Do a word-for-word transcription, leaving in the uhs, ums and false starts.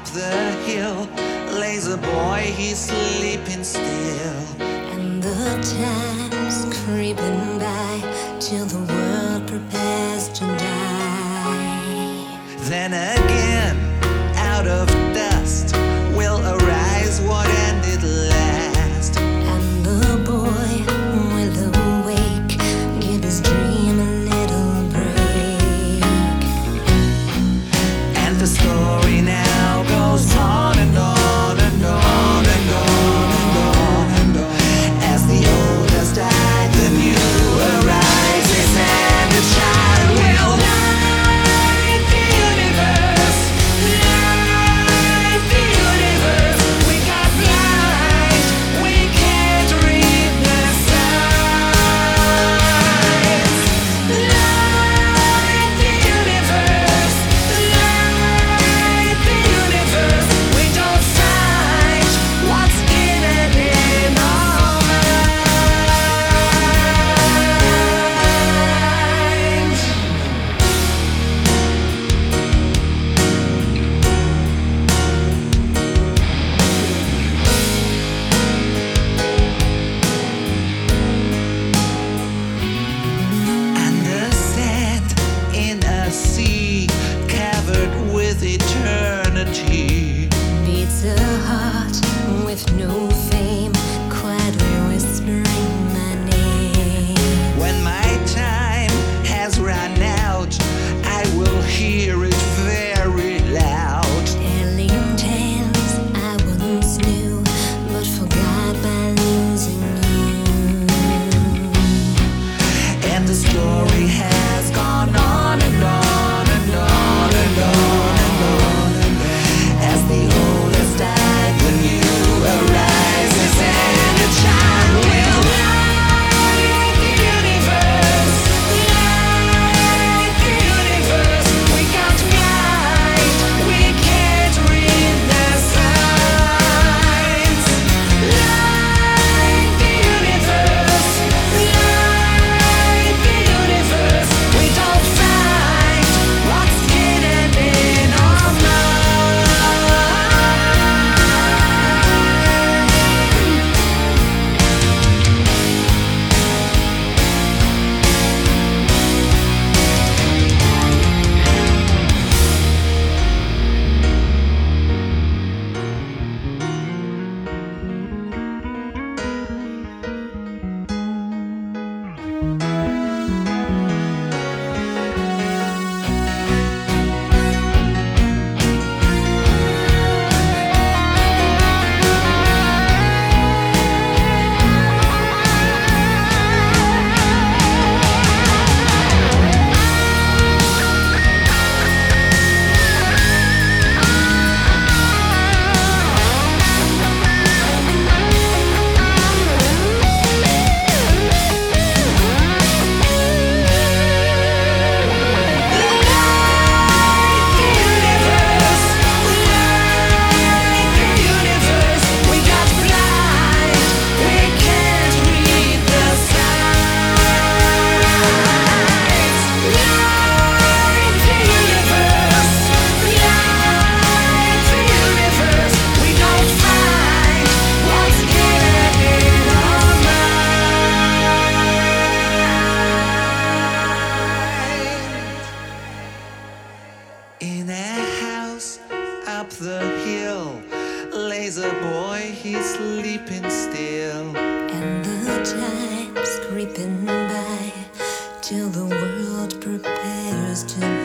the hill lays a boy, he's sleeping still. And the time's creeping by till the world prepares to die. Then again, out of dust will arise what ended last. And the boy will awake, give his dream a little break. And the story now goes on and on and on and on and on and on. As the old has died, the new arises, and a child will light the universe, light the universe. We got blind, we can't read the signs. Light the universe, light the universe. We don't find what's in it in our minds. And the sand in a sea covered with eternity. Beats a heart with no fame, quietly whispering my name. When my time has run out, I will hear it very loud. Telling tales I once knew, but forgot by losing you. And the story has gone on and on and on and on and on. As the old has died, the new arises, and a child will light the universe, light the universe. We got blind, we can't read the signs. Light the universe, light the universe. We don't find what's hidden in our minds. In a house up the hill lays a boy, he's sleeping still. And the time's creeping by till the world prepares to